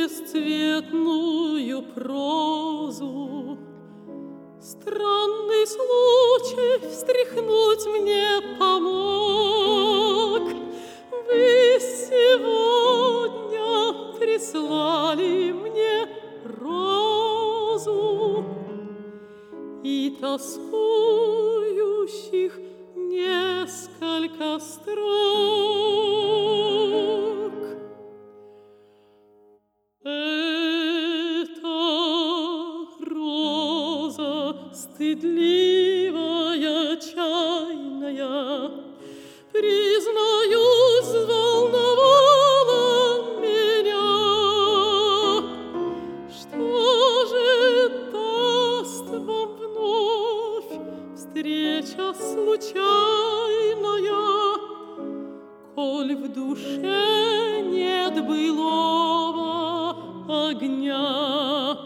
бесцветную прозу. Странный случай встряхнуть мне помог. Вы сегодня прислали мне розу и тоскующих несколько строк. Это роза стыдливая, чайная, признаюсь, взволновала меня. Что же даст вам вновь встреча случайная, коль в душе нет былого огня?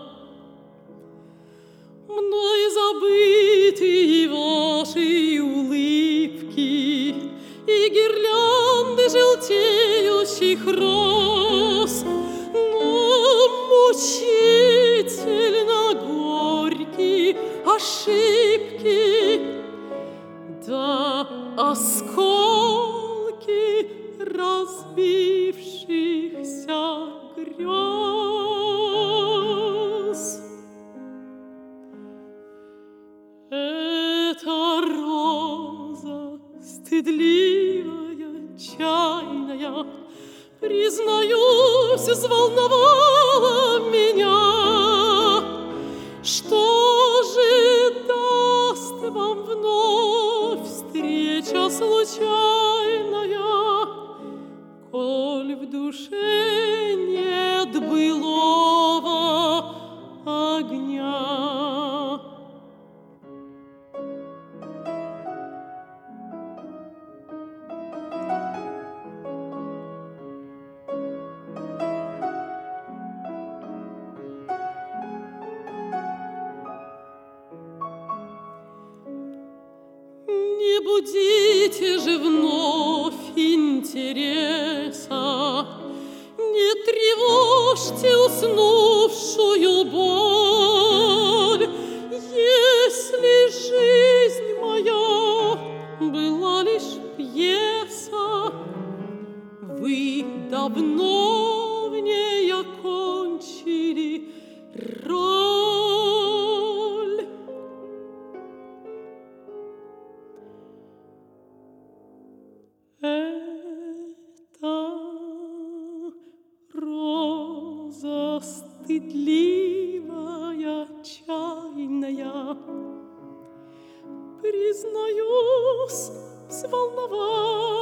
Мной забыты ваши улыбки и гирлянды желтеющих роз, но мучительно горькие ошибки да осколки разбившихся грез. Эта роза стыдливая, чайная, признаюсь, взволновала меня. Что же даст вам вновь встреча случайная, коль в душе нет былого огня? Не будите же вновь интереса, не тревожьте уснувшую боль. Если жизнь моя была лишь пьеса, вы давно в ней окончили роль. Это роза стыдливая, чайная, признаюсь, взволновала